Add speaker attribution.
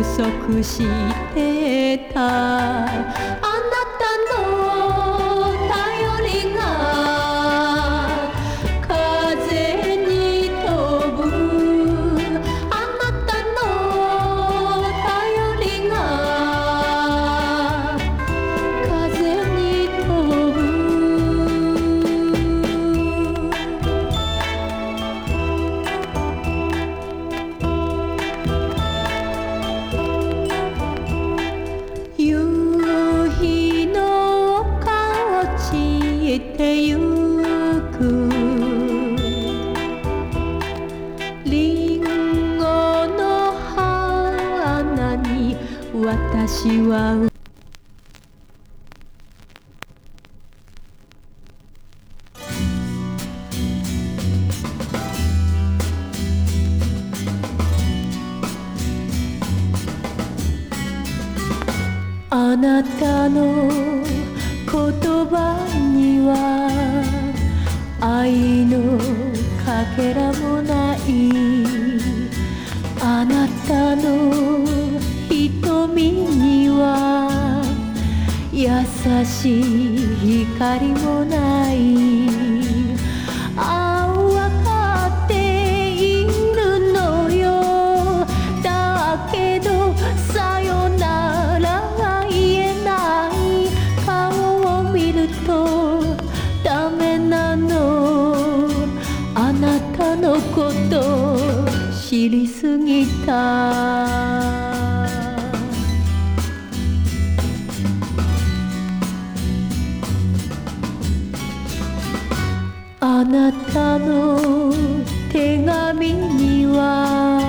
Speaker 1: 足してたあなたの頼りが風に飛ぶあなたの頼りが風に飛ぶ夕日の丘落ちてゆくリンゴの花に私はあなたの言葉には愛のかけらもないあなたの瞳には優しい光もないああ分かっているのよだけどさよならダメなのあなたのこと知りすぎたあなたの手紙には